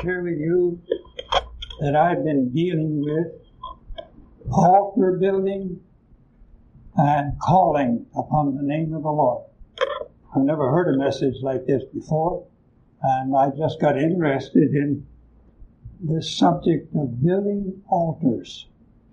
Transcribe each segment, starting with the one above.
share with you that I've been dealing with altar building and calling upon the name of the Lord. I've never heard a message like this before, and I just got interested in this subject of building altars.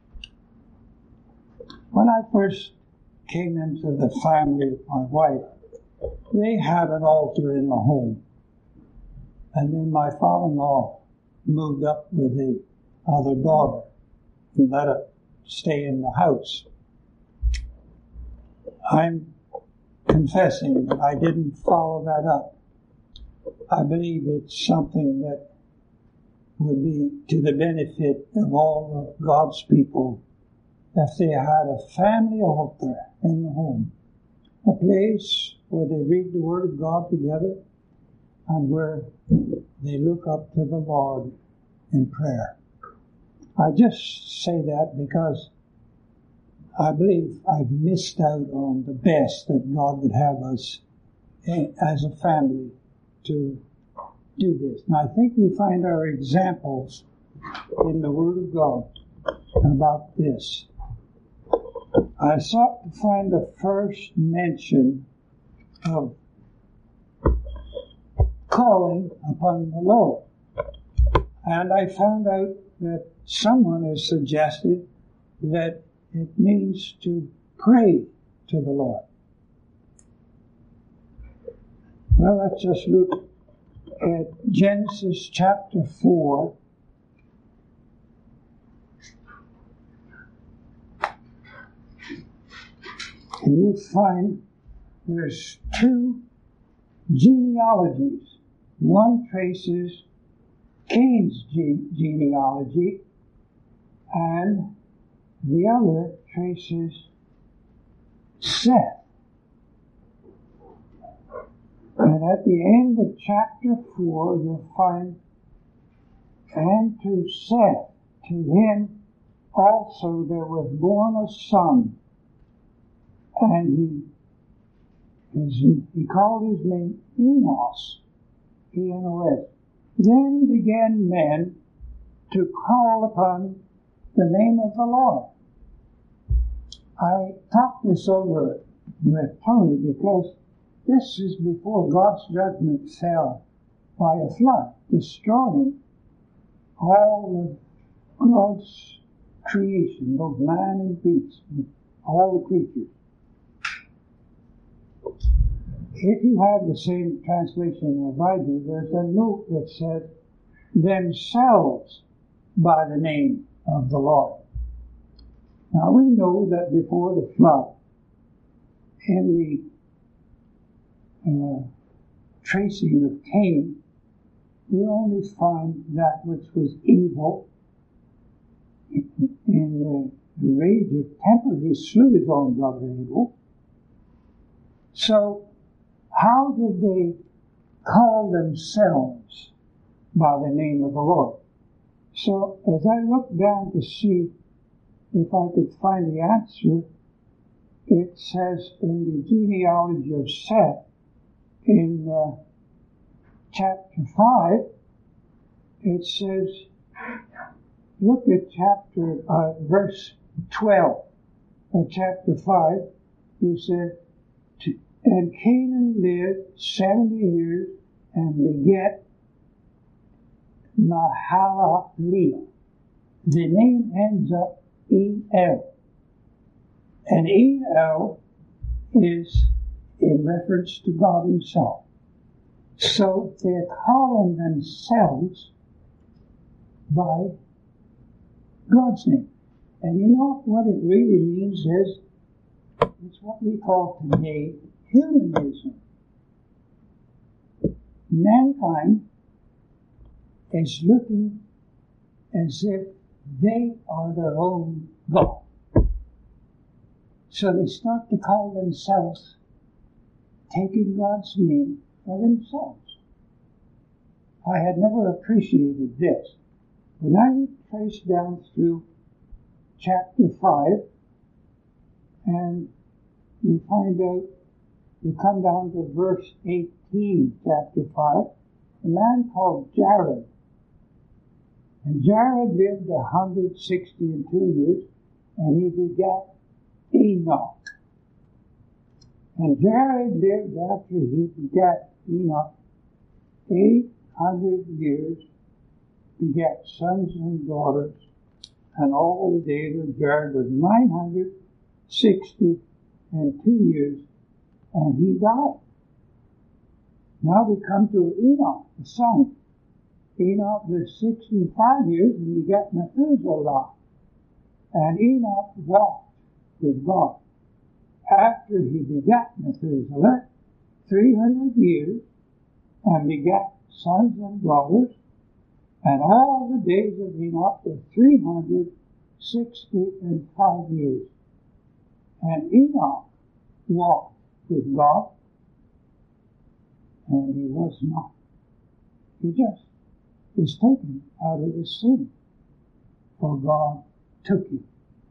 When I first came into the family of my wife, they had an altar in the home. And then my father-in-law moved up with the other daughter and let her stay in the house. I'm confessing that I didn't follow that up. I believe it's something that would be to the benefit of all of God's people if they had a family altar in the home, a place where they read the Word of God together and where they look up to the Lord in prayer. I just say that because I believe I've missed out on the best that God would have us as a family to do this. And I think we find our examples in the Word of God about this. I sought to find the first mention of calling upon the Lord. And I found out that someone has suggested that it means to pray to the Lord. Well, let's just look at Genesis chapter 4. And you'll find there's two genealogies. One traces Cain's genealogy, and the other traces Seth. And at the end of chapter 4, you'll find, and to Seth, to him also there was born a son, and he called his name Enos, E-N-O-S. Then began men to call upon the name of the Lord. I talked this over with Tony because this is before God's judgment fell by a flood, destroying all of God's creation, both man and beast, and all the creatures. If you have the same translation as I do, there's a note that says, themselves by the name of the Lord. Now we know that before the flood, in the tracing of Cain, we only find that which was evil. In the rage of temper, he slew his own brother Abel. So, how did they call themselves by the name of the Lord? So, as I looked down to see if I could find the answer, it says in the genealogy of Seth, in chapter 5, it says, look at verse 12 of chapter 5, it says, and Canaan lived 70 years and begat Mahalalel. The name ends up E-L. And E-L is in reference to God himself. So they're calling themselves by God's name. And you know what it really means is, it's what we call today humanism. Mankind is looking as if they are their own God. So they start to call themselves, taking God's name for themselves. I had never appreciated this. When I traced down through chapter 5, and you find out, you come down to verse 18, chapter 5, a man called Jared And Jared lived 162 years, and he begat Enoch. And Jared lived after he begat Enoch 800 years, begat sons and daughters, and all the days of Jared was 962 years, and he died. Now we come to Enoch, the son. Enoch lived 65 years and begat Methuselah. And Enoch walked with God after he begat Methuselah 300 years and begat sons and daughters. And all the days of Enoch were 365 years. And Enoch walked with God, and he was not. He just was taken out of the sea, for God took him.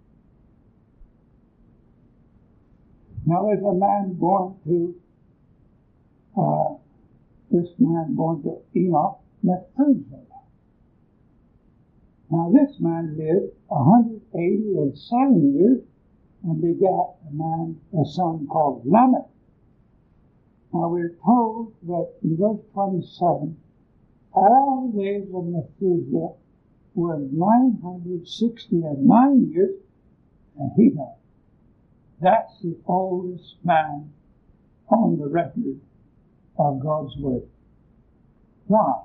Now there's a man born to Enoch, Methuselah. Now this man lived 187 years and begat a son called Lamech. Now we're told that in verse 27, all the days of Methuselah were 969 years, and he died. That's the oldest man on the record of God's Word. Why?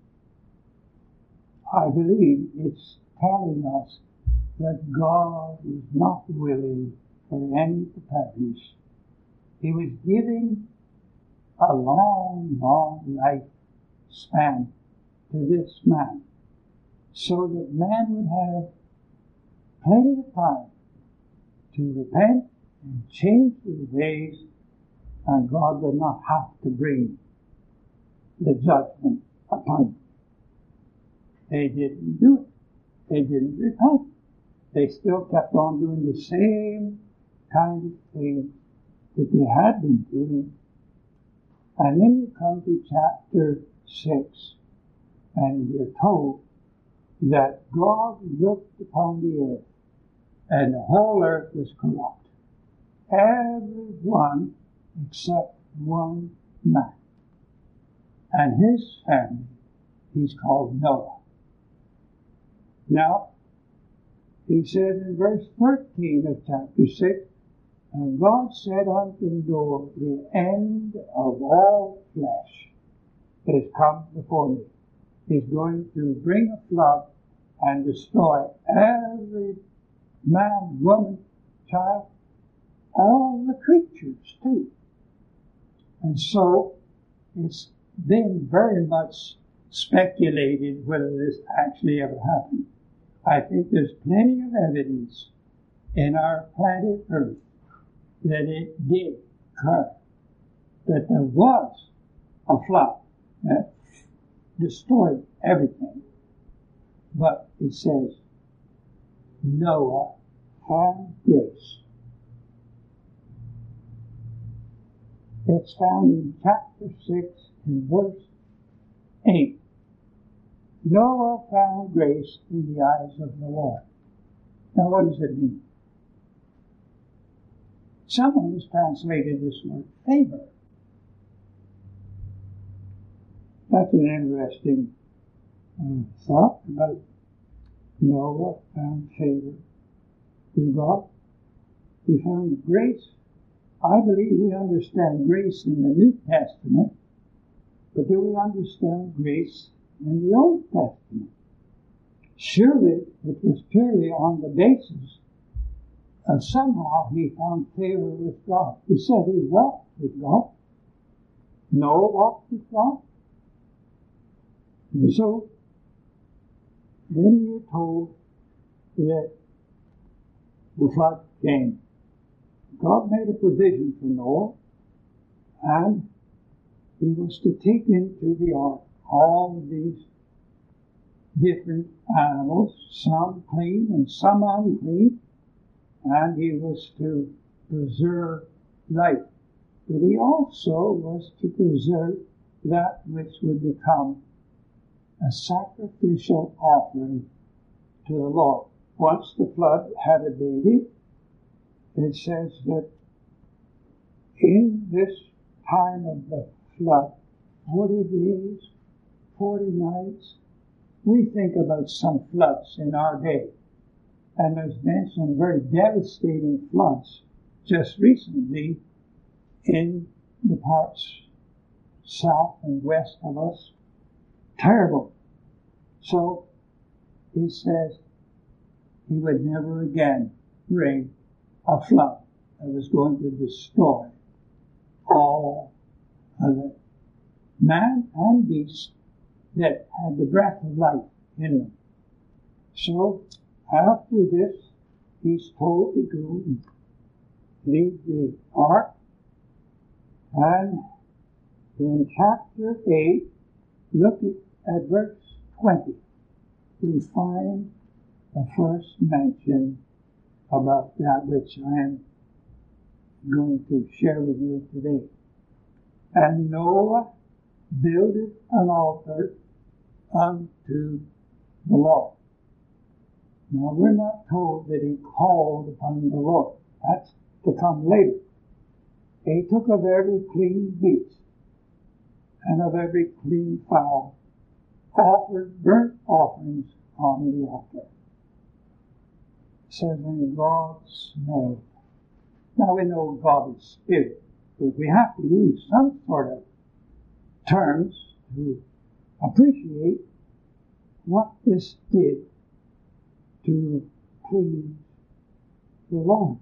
I believe it's telling us that God is not willing for any to perish. He was giving a long, long life span to this man, so that man would have plenty of time to repent and change their ways, and God would not have to bring the judgment upon them. They didn't do it. They didn't repent. They still kept on doing the same kind of things that they had been doing. And then you come to chapter 6, and we're told that God looked upon the earth, and the whole earth was corrupt. Everyone except one man. And his family, he's called Noah. Now, he says in verse 13 of chapter 6, and God said unto Noah, the end of all flesh is come before me. He's going to bring a flood and destroy every man, woman, child, all the creatures too. And so it's been very much speculated whether this actually ever happened. I think there's plenty of evidence in our planet Earth that it did occur, that there was a flood that destroyed everything. But it says, Noah found grace. It's found in chapter 6 and verse 8. Noah found grace in the eyes of the Lord. Now what does it mean? Someone has translated this word favor. That's an interesting thought about Noah found favor with God. He found grace. I believe we understand grace in the New Testament, but do we understand grace in the Old Testament? Surely it was purely on the basis of somehow he found favor with God. He said he walked with God. Noah walked with God. And so, then you're told that the flood came. God made a provision for Noah, and he was to take into the ark all of these different animals, some clean and some unclean, and he was to preserve life. But he also was to preserve that which would become a sacrificial offering to the Lord. Once the flood had a baby, it says that in this time of the flood, 40 days, 40 nights, we think about some floods in our day. And there's been some very devastating floods just recently in the parts south and west of us. Terrible. So he says he would never again bring a flood that was going to destroy all of the man and beast that had the breath of life in them. So after this, he's told to go and leave the ark. And in chapter 8, looking at verse 20, we find the first mention about that which I am going to share with you today. And Noah builded an altar unto the Lord. Now we're not told that he called upon the Lord. That's to come later. He took of every clean beast and of every clean fowl, offered burnt offerings on the altar. It says, and God smelled. Now we know God is spirit, but we have to use some sort of terms to appreciate what this did to please the Lord.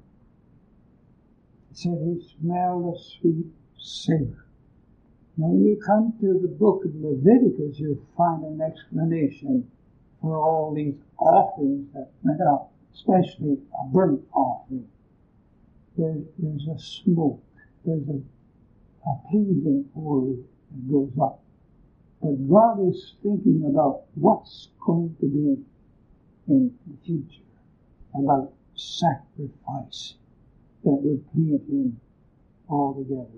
It said he smelled a sweet savor. Now when you come to the book of Leviticus, you'll find an explanation for all these offerings that went up, especially a burnt offering. There's a smoke, there's a pleasing odor that goes up. But God is thinking about what's going to be in the future, about sacrifice that would please him altogether.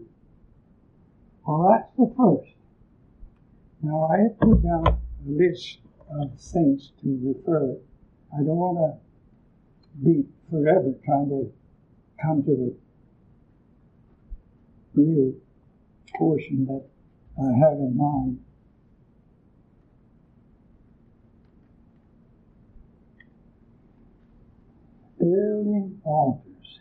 Well, that's the first. Now, I have put down a list of things to refer. I don't want to be forever trying to come to the real portion that I have in mind. Building altars.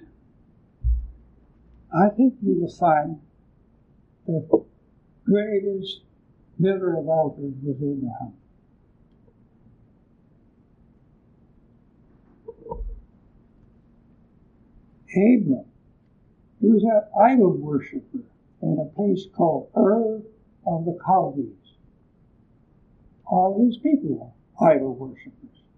I think you will find the greatest builder of altars was Abraham. Abram, he was an idol worshiper in a place called Ur of the Chaldees. All these people are idol worshippers.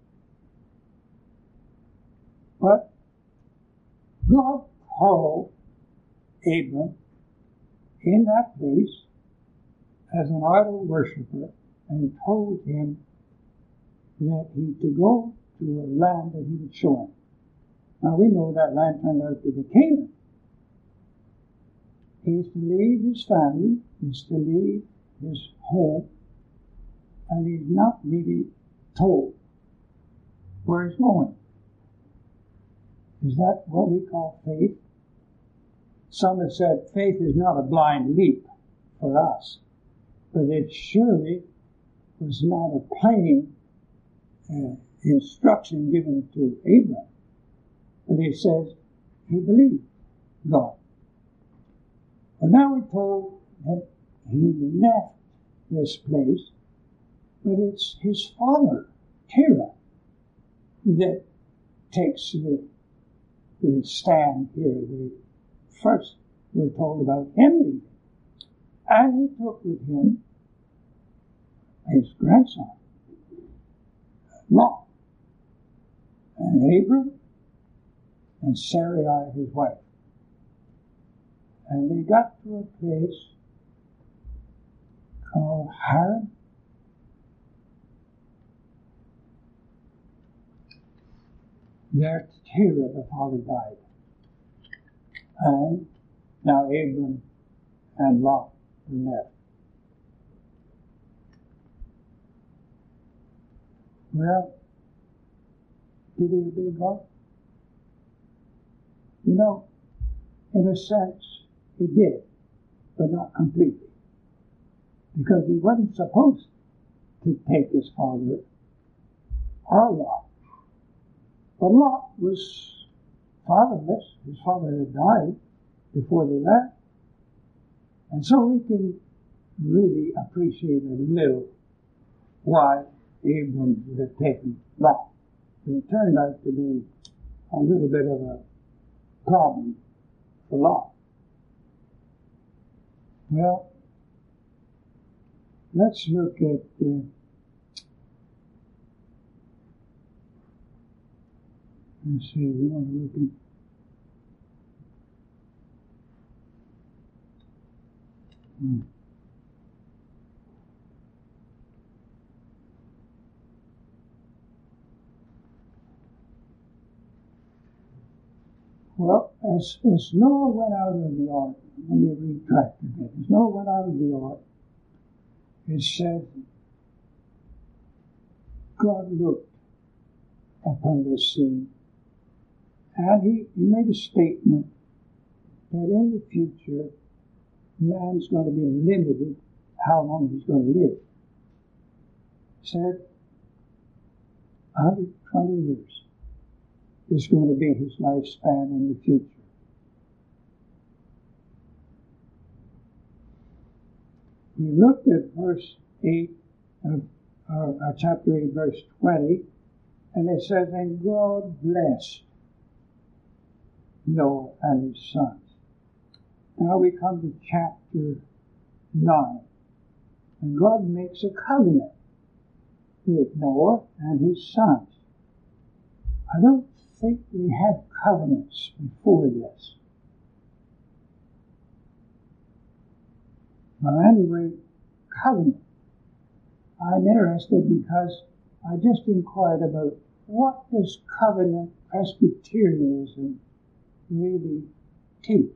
But God called Abram in that place as an idol worshiper and told him that he to go to a land that he would show him. Now we know that land turned out to be Canaan. He's to leave his family, he's to leave his home, and he's not really told where he's going. Is that what we call faith? Some have said faith is not a blind leap for us, but it surely was not a plain instruction given to Abraham. But he says he believed God. But now we're told that he left this place, but it's his father, Terah, that takes the stand here. First, we're told about him leaving. And he took with him his grandson, Lot, and Abram, and Sarai, his wife. And they got to a place called Haran. There Terah, the father, died. And now Abram and Lot were left. Well, did he obey God? You know, in a sense, he did, but not completely. Because he wasn't supposed to take his father or Lot. But Lot was fatherless. His father had died before they left. And so we can really appreciate a little why Abram would have taken Lot. But it turned out to be a little bit of a problem for Lot. Well, let's look at let's see, we want to look at Well, as Noah went out of the ark, let me retract a bit. As Noah went out of the ark, it said, God looked upon the scene, and he made a statement that in the future, man's going to be limited how long he's going to live. He said, 120 years is going to be his lifespan in the future. We looked at verse 8 of chapter 8, verse 20, and it says, and God blessed Noah and his sons. Now we come to chapter 9, and God makes a covenant with Noah and his sons. I don't think we had covenants before this. Well, anyway, covenant. I'm interested because I just inquired about what does covenant Presbyterianism really teach.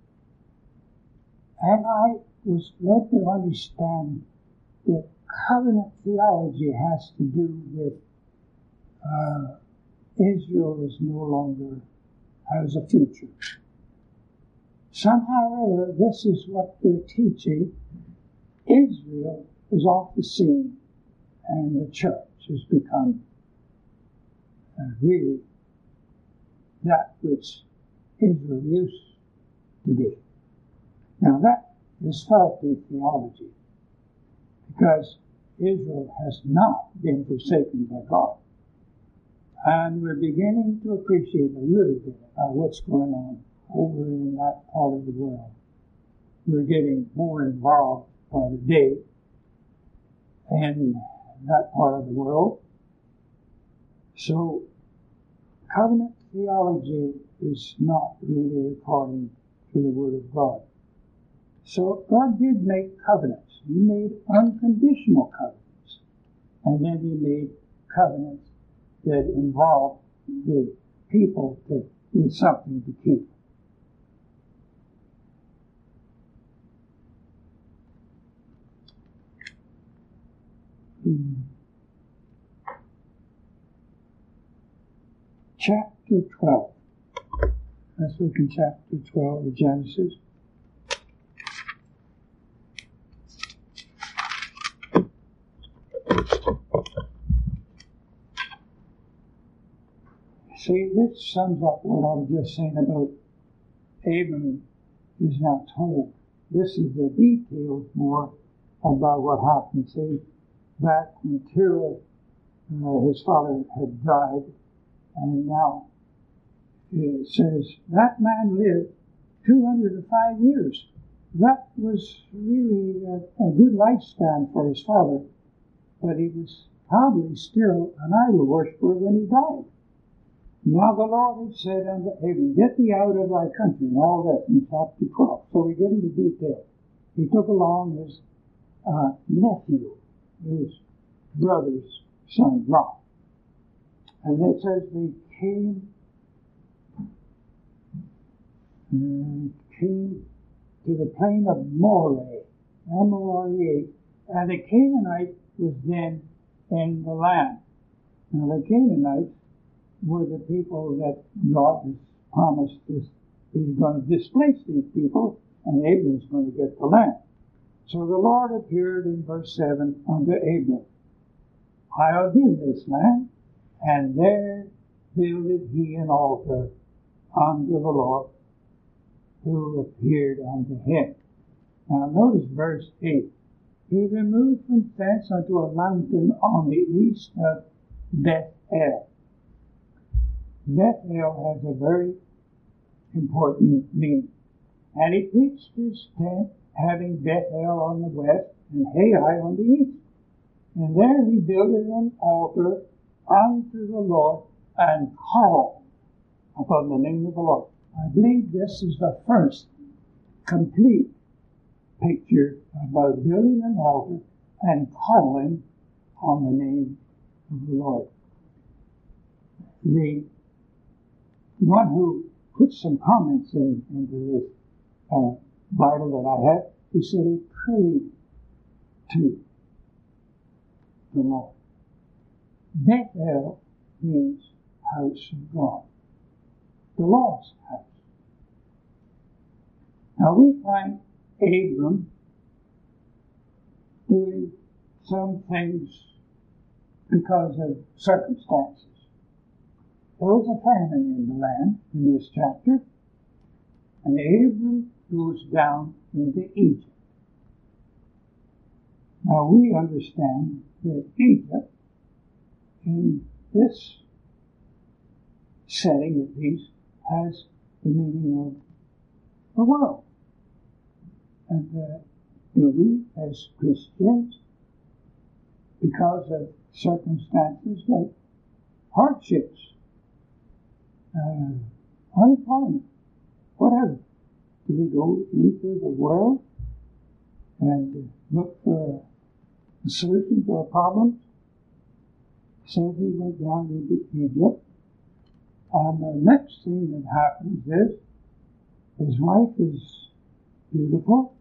And I was led to understand that covenant theology has to do with Israel is no longer has a future. Somehow or other, this is what they're teaching. Israel is off the scene, and the church has become really that which Israel used to be. Now that is faulty theology, because Israel has not been forsaken by God. And we're beginning to appreciate a little bit of what's going on over in that part of the world. We're getting more involved by the day in that part of the world. So, covenant theology is not really according to the Word of God. So, God did make covenants. He made unconditional covenants. And then He made covenants that involved the people with something to keep. Chapter 12. Let's look in chapter 12 of Genesis. See, this sums up what I was just saying about Abram is not told. This is the details more about what happened. See, back when Terah, his father, had died, and now it says that man lived 205 years. That was really a good lifespan for his father, but he was probably still an idol worshiper when he died. Now the Lord had said unto Abram, get thee out of thy country, and all that in chapter 12. So we get into detail. He took along his nephew, his brother's son, Lot. And it says they came to the plain of Moreh, M-O-R-E-H, and the Canaanite was then in the land. Now the Canaanites were the people that God has promised this. He's going to displace these people, and Abram's going to get the land. So the Lord appeared in verse 7 unto Abram. I'll give this land, and there builded he an altar unto the Lord, who appeared unto him. Now notice verse 8. He removed from thence unto a mountain on the east of Bethel. Bethel has a very important meaning. And he pitched his tent, having Bethel on the west and Hai on the east. And there he builded an altar unto the Lord and called upon the name of the Lord. I believe this is the first complete picture about building an altar and calling on the name of the Lord. The one who put some comments into this Bible that I have, he said he prayed to the Lord. Bethel means house of God, the Lord's house. Now we find Abram doing some things because of circumstances. There was a famine in the land in this chapter, and Abram goes down into Egypt. Now we understand that Egypt, in this setting at least, has the meaning of the world. And we as Christians, because of circumstances like hardships, unemployment, whatever, do we go into the world and look for a solution to our problems? So he went down into Egypt, and the next thing that happens is his wife is beautiful.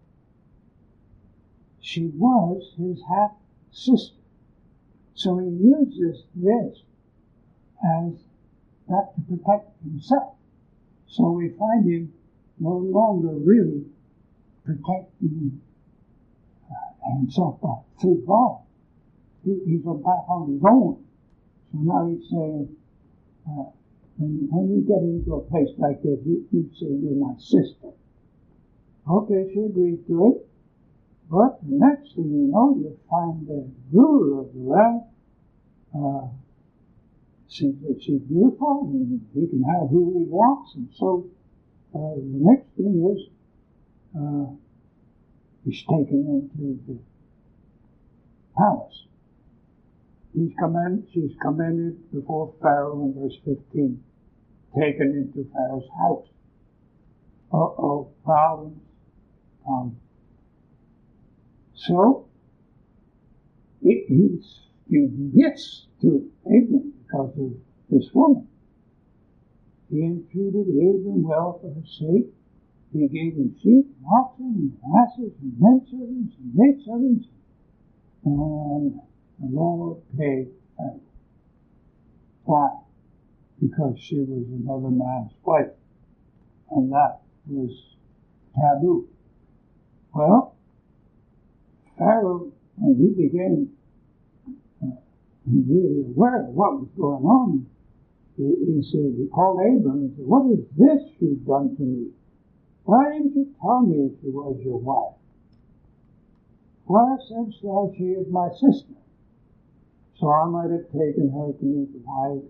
She was his half-sister. So he uses this as that to protect himself. So we find him no longer really protecting himself through God. He's back on his own. So now he's saying, when you get into a place like this, you say, you're my sister. Okay, she agreed to it. But the next thing you know, you find the ruler of the land. She's beautiful, and he can have who he wants. And so the next thing is he's taken into the palace. She's commended before Pharaoh in verse 15, taken into Pharaoh's house. Problems. So he gets to Abram because of this woman. He entreated Abram well for her sake. He gave him sheep, and oxen, and asses, and men servants, and maid servants, and the Lord paid her. Why? Because she was another man's wife, and that was taboo. Well, Pharaoh, when he became really aware of what was going on, he called Abram and said, "What is this you've done to me? Why didn't you tell me she was your wife? Why saidst thou she is my sister? So I might have taken her to be the wife.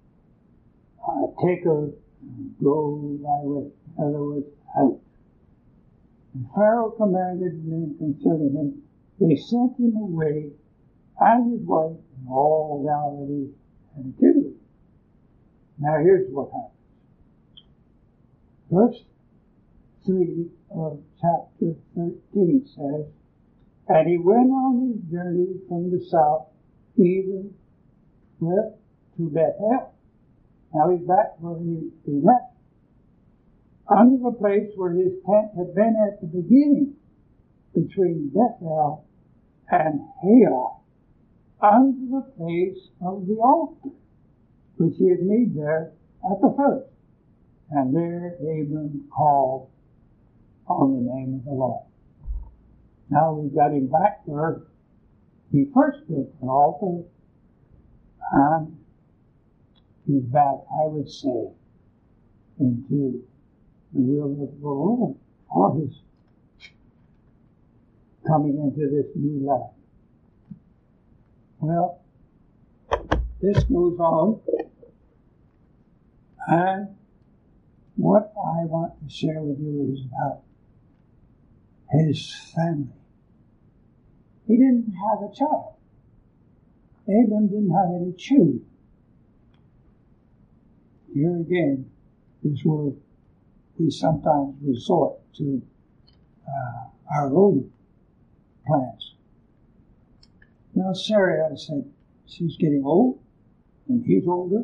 Take her and go thy way." In other words, out. And Pharaoh commanded men concerning him. They sent him away, and his wife, and all that he had given him. Now here's what happens. Verse 3 of chapter 13 says, "And he went on his journey from the south, even to Bethel." Now he's back where he left. Under the place where his tent had been at the beginning, between Bethel and Hai. unto the place of the altar, which he had made there at the first. And there Abram called on the name of the Lord. Now we've got him back where he first built an altar, and he's back, I would say, into the will of the Lord, or his coming into this new life. Well, this goes on, and what I want to share with you is about his family. He didn't have a child. Abram didn't have any children. Here again is where we sometimes resort to our own plans. Now Sarah, I said, she's getting old, and he's older.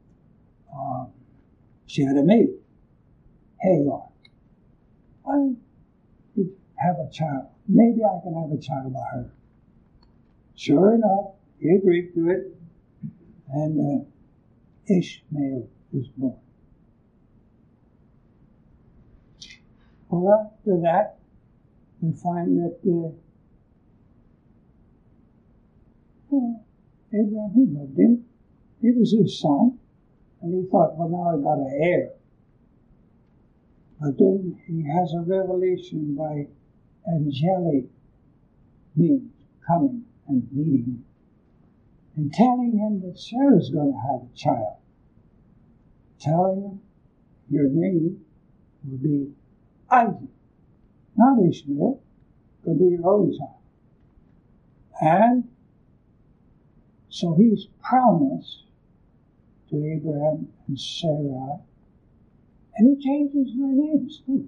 She had a maid, Hagar. Why don't you have a child? Maybe I can have a child by her. Sure enough, he agreed to it, and Ishmael was born. Well, after that, we find that Abraham, he loved him. He was his son, and he thought, well, now I've got an heir. But then he has a revelation by angelic beings coming and meeting him and telling him that Sarah's going to have a child. Telling him, your name will be Isaac, not Ishmael, it'll be your own child. And so he's promised to Abraham and Sarah, and he changes their names too.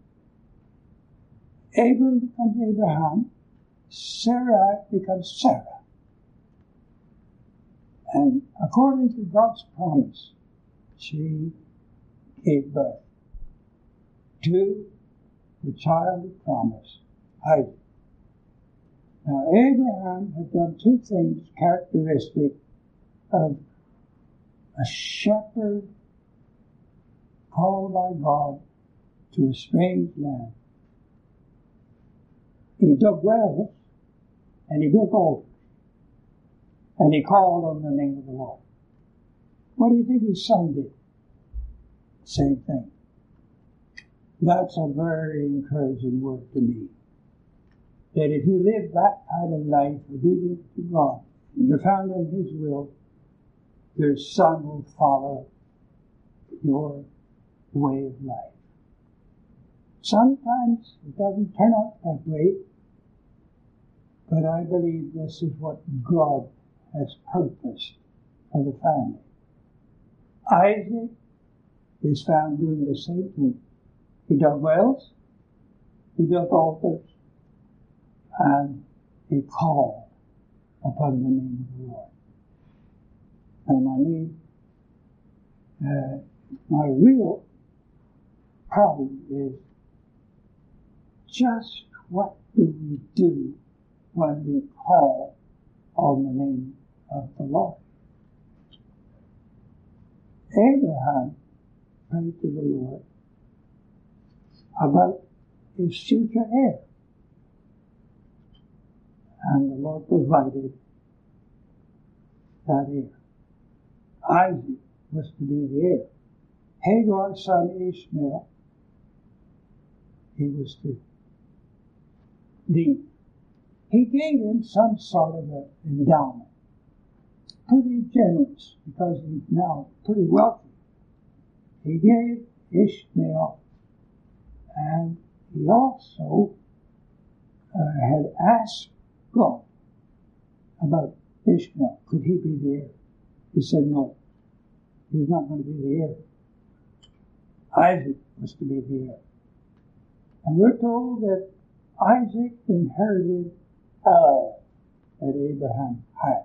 Abram becomes Abraham, Sarah becomes Sarah. And according to God's promise, she gave birth to the child of promise, Isaac. Now, Abraham had done two things characteristic of a shepherd called by God to a strange land. He dug wells, and he built altars, and he called on the name of the Lord. What do you think his son did? Same thing. That's a very encouraging word to me. That if you live that kind of life, obedient to God, and you're found in his will, your son will follow your way of life. Sometimes it doesn't turn out that way, but I believe this is what God has purposed for the family. Isaac is found doing the same thing. He dug wells, he built altars, and he called upon the name of the Lord. And my real problem is just what do we do when we call on the name of the Lord? Abraham prayed to the Lord about his future heir. And the Lord provided that heir. Isaac was to be the heir. Hagar's son Ishmael, he was to lead. He gave him some sort of an endowment. Pretty generous, because he's now pretty wealthy. He gave Ishmael, and he also had asked God about Ishmael. Could he be the heir? He said no. He's not going to be the heir. Isaac was to be the heir. And we're told that Isaac inherited all that Abraham had.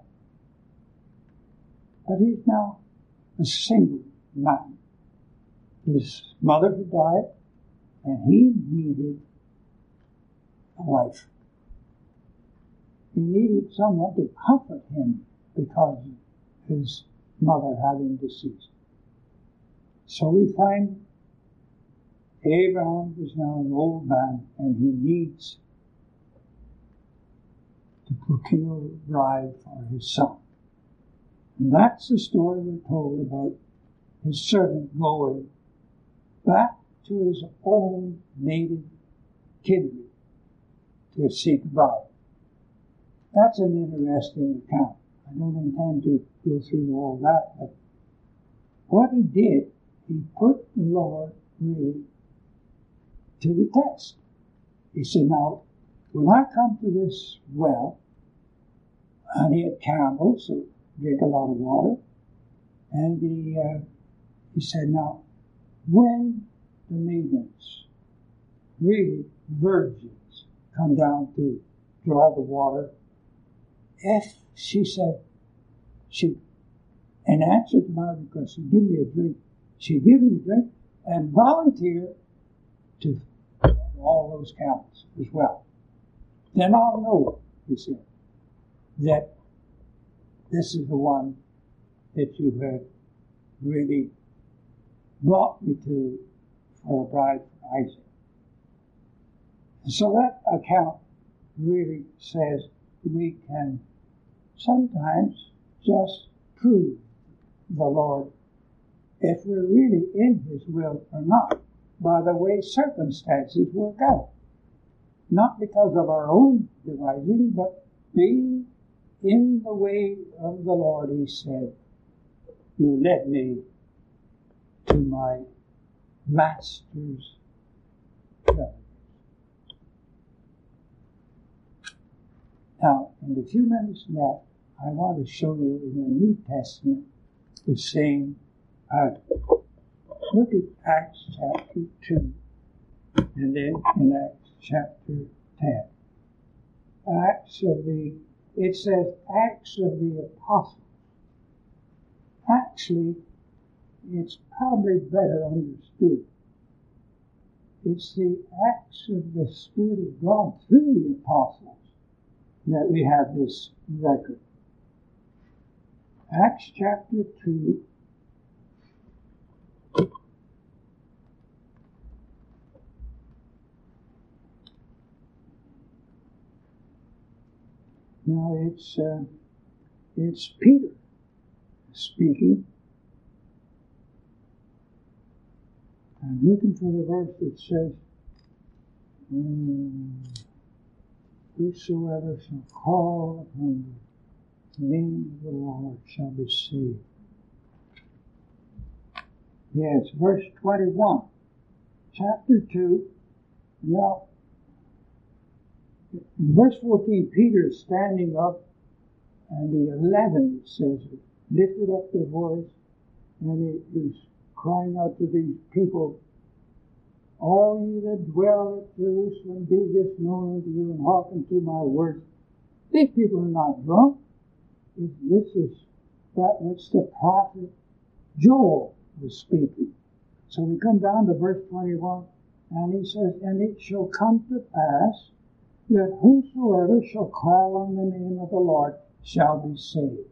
But he's now a single man. His mother had died, and he needed a wife. he needed someone to comfort him because of his mother having deceased. So we find Abraham is now an old man, and he needs to procure a bride for his son. And that's the story we're told about his servant going back to his own native kindred to seek a bride. That's an interesting account. I don't intend to go through all that, but what he did, he put the Lord really to the test. He said, now, when I come to this well, and he had camels, so drink a lot of water, and he said, now, when the maidens, really virgins, come down to draw the water, if she said, in answer to my request, she'd give me a drink, she'd give me a drink and volunteer to all those camels as well. Then I'll know, he said, that this is the one that you have really brought me to for a bride for Isaac. And so that account really says we can sometimes just prove the Lord if we're really in His will or not by the way circumstances work out. Not because of our own devising, but being in the way of the Lord. He said, you led me to my master's presence. Now, in the few minutes left, I want to show you in the New Testament the same article. Look at Acts chapter 2, and then in Acts chapter 10. It says Acts of the Apostles. Actually, it's probably better understood. It's the acts of the Spirit of God through the apostles that we have this record. Acts chapter 2. Now it's Peter speaking. I'm looking for the verse that says, whosoever shall call upon the name of the Lord shall be saved. Yes, verse 21, chapter 2. Now, in verse 14, Peter is standing up, and the 11, it says, lifted up their voice, and he's crying out to these people, all ye that dwell at Jerusalem, be this known unto you, and hearken to my words. These people are not drunk. This is that which the prophet Joel was speaking. So we come down to verse 21, and he says, and it shall come to pass that whosoever shall call on the name of the Lord shall be saved.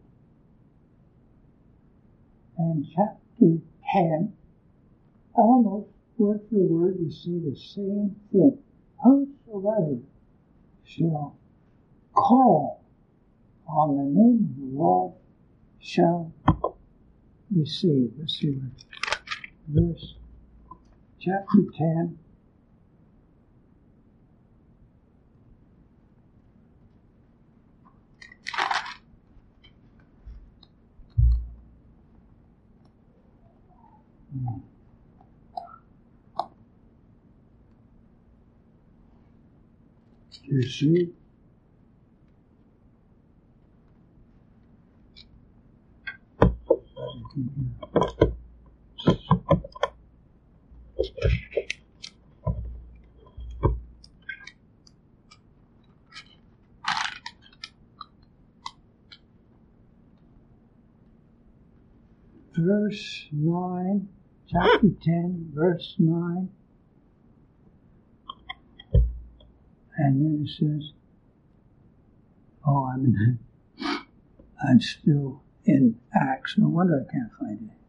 And chapter 10, almost word for word, you see the same thing. Whosoever shall call on the name of the Lord shall be saved. Let's see verse chapter 10. You see? Verse 9, chapter 10, verse 9. And then it says, Oh, I'm still in Acts. No wonder I can't find it.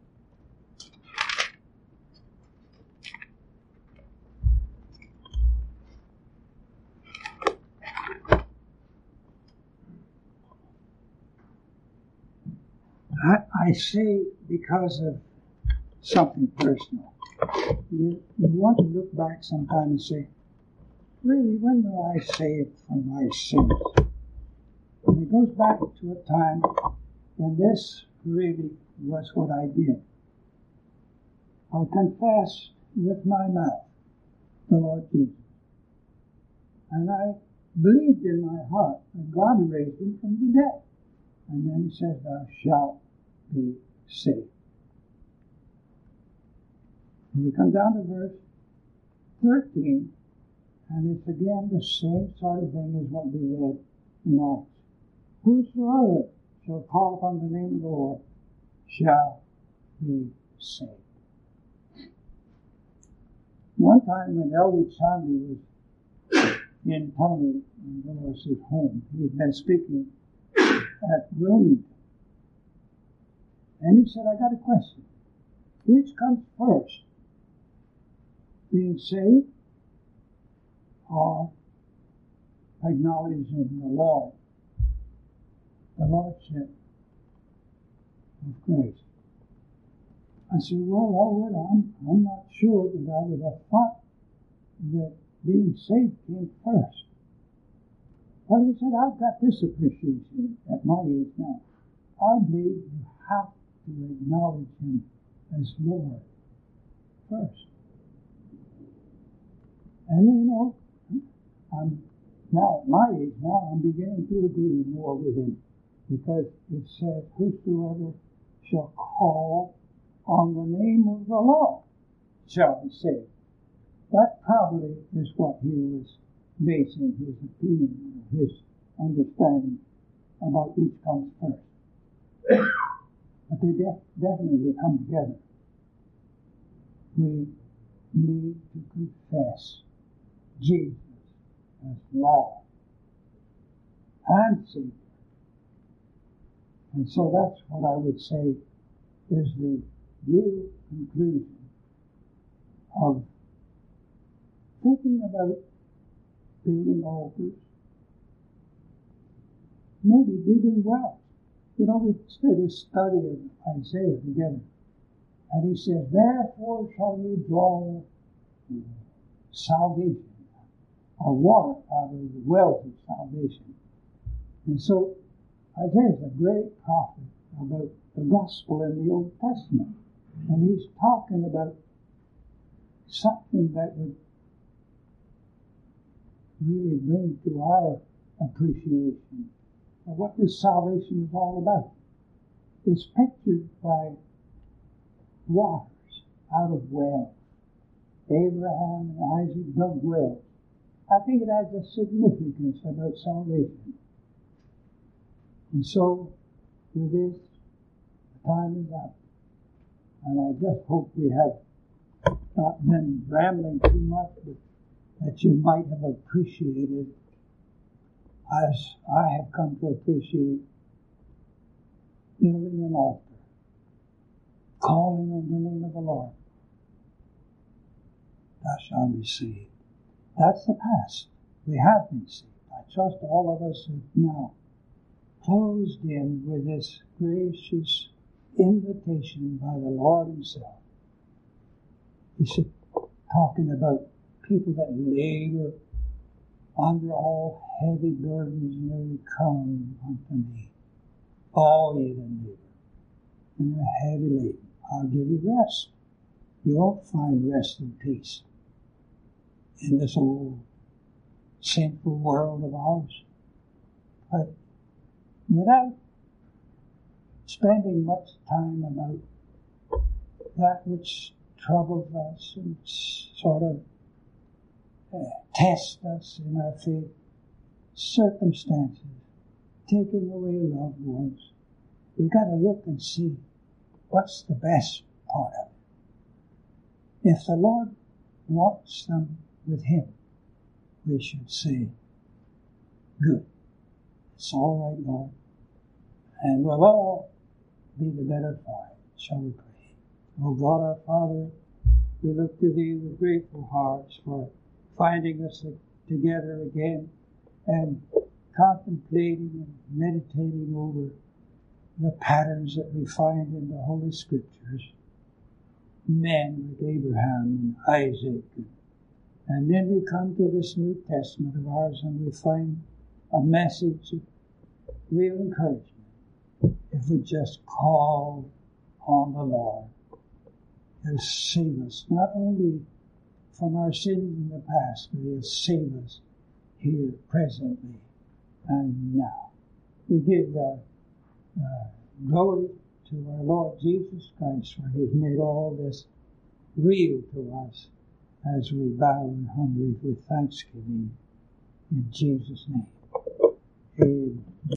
I say because of something personal. You want to look back sometime and say, really, when were I saved from my sins? And it goes back to a time when this really was what I did. I confessed with my mouth the Lord Jesus. And I believed in my heart that God raised him from the dead. And then he says, thou shalt be saved. And you come down to verse 13, and it's again the same sort of thing as what we read in Acts. Whosoever shall call upon the name of the Lord shall be saved. One time when Elwood Sandy was in Tony and Willis's home, he had been speaking at Wilmington. And he said, I got a question. Which comes first? Being saved or acknowledging the Lord, the Lordship of Christ? I said, well, Elwood, I'm not sure, but I would have thought that being saved came first. Well, he said, I've got this appreciation at my age now. I believe you have to acknowledge him as Lord first. And I'm now at my age now, I'm beginning to agree more with him, because it says, whosoever shall call on the name of the Lord shall be saved. That probably is what he was basing his opinion, his understanding about which comes first. But they definitely come together. We need to confess Jesus as Lord and Savior. And so that's what I would say is the real conclusion of thinking about building altars, maybe digging wells. We did a study of Isaiah together. And he says, therefore shall you draw salvation, or water out of the wells of salvation. And so Isaiah is a great prophet about the gospel in the Old Testament. And he's talking about something that would really bring to our appreciation of what this salvation is all about. It's pictured by waters out of wells. Abraham and Isaac dug wells. I think it has a significance about salvation. And so, with this, the time is up. And I just hope we have not been rambling too much, but that you might have appreciated, as I have come to appreciate, building an altar, calling on the name of the Lord. Thou shalt be saved. That's the past. We have been saved. I trust all of us are now closed in with this gracious invitation by the Lord himself. He's talking about people that labor under all heavy burdens, and they come unto me. All ye that labor and are heavy laden, I'll give you rest. You won't find rest and peace in this old sinful world of ours. But without spending much time about that which troubles us and sort of tests us in our faith, circumstances, taking away loved ones, we've got to look and see what's the best part of it. If the Lord wants them with him, we should say, good. It's all right, Lord. And we'll all be the better for it. Shall we pray? Oh God, our Father, we look to Thee with grateful hearts for finding us together again and contemplating and meditating over the patterns that we find in the Holy Scriptures. Men like Abraham and Isaac. And then we come to this New Testament of ours and we find a message of real encouragement. If we just call on the Lord, He'll save us, not only from our sins in the past, but He'll save us here, presently, and now. We give glory to our Lord Jesus Christ, for He has made all this real to us as we bow and humbly with thanksgiving in Jesus' name. Amen.